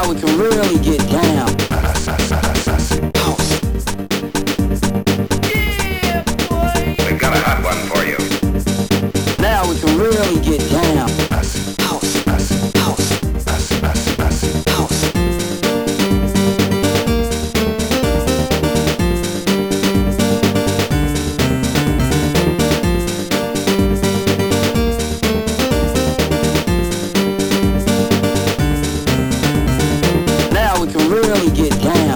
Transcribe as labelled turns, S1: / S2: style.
S1: Now we can really get down. House.
S2: Yeah, boy.
S3: We've got a hot one for you.
S1: Now we can really get down. House. House. House. Now we can really get down.